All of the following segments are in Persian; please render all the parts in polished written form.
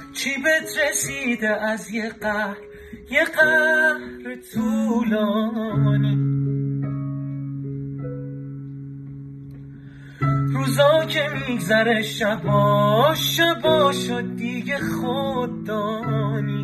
چی بهت رسیده از یه قهر طولانی؟ روزا که میگذره شبا شد دیگه خود دانی.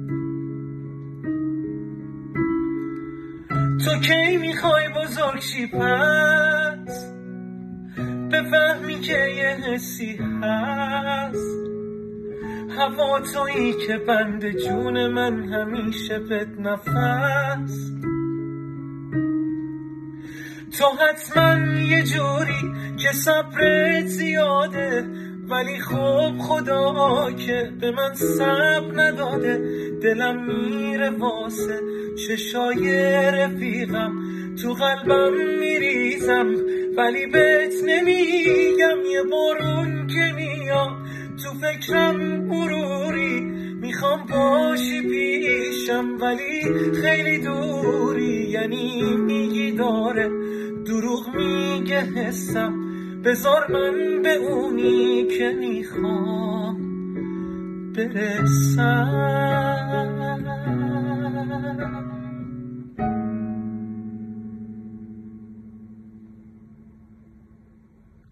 تو کی میخوای بزرگ شی پس بفهمی که یه حسی هست، هوا تویی که بند جون من همیشه بد نفس. تو حتما یه جوری که صبرت زیاده، ولی خب خدا که به من صبر نداده. دلم میره واسه چشای رفیقم، تو قلبم میریزم ولی بهت نمیگم. یه بارون که میاد تو فکرم غروری، میخوام باشی پیشم ولی خیلی دوری. یعنی میگی داره دروغ میگه حسم، بذار من به اونی که میخوام برسم.